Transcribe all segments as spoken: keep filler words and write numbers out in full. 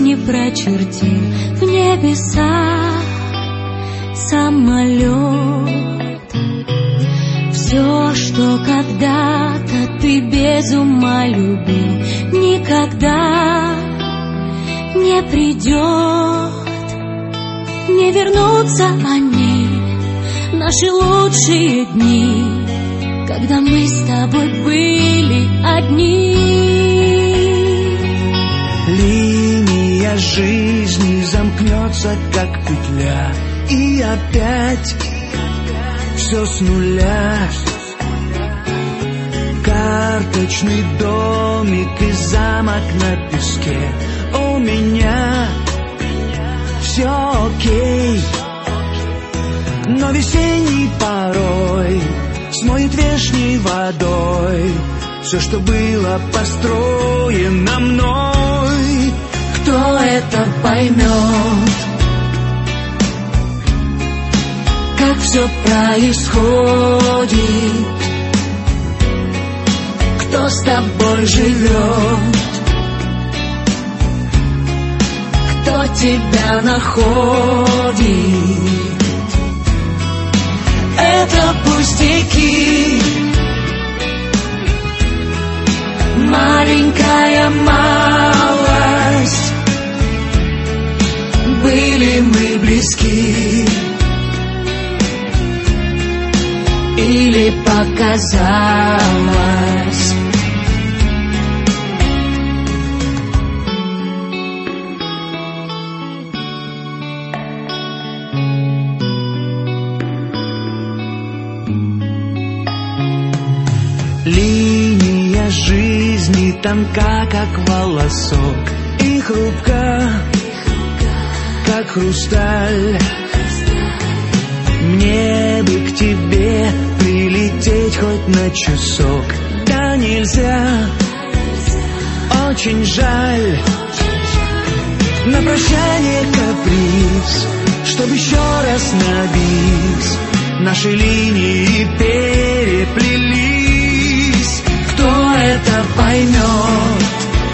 жизни прочертил в небесах самолет. Все, что когда-то ты без ума любил, никогда не придет. Не вернутся они, наши лучшие дни, когда мы с тобой были одни. Линия жизни замкнется, как петля, и опять все с нуля. Карточный домик и замок на песке. У меня все окей, но весенний порой смоет вешней водой все, что было построено мной. Кто это поймет, как все происходит? Кто с тобой живет? Кто тебя находит? Это пустяки, маленькая малость. Были мы близки, или показалось? Линия жизни тонка, как волосок, и хрупка, как хрусталь. Мне бы к тебе прилететь хоть на часок, да нельзя, очень жаль. На прощание каприз, чтоб еще раз на бис наши линии переплелись. Кто это поймет,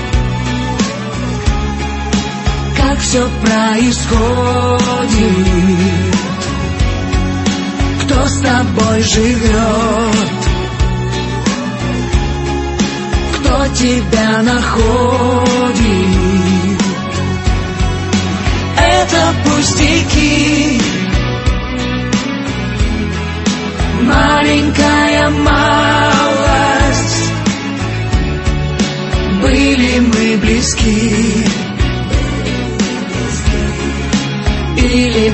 как все происходит? Кто с тобой живет? Кто тебя находит? Это пустяки, маленькая малость. Были мы близки, или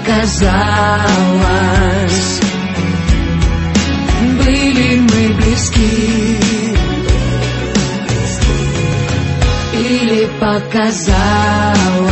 показалось? Были мы близки, или показалось?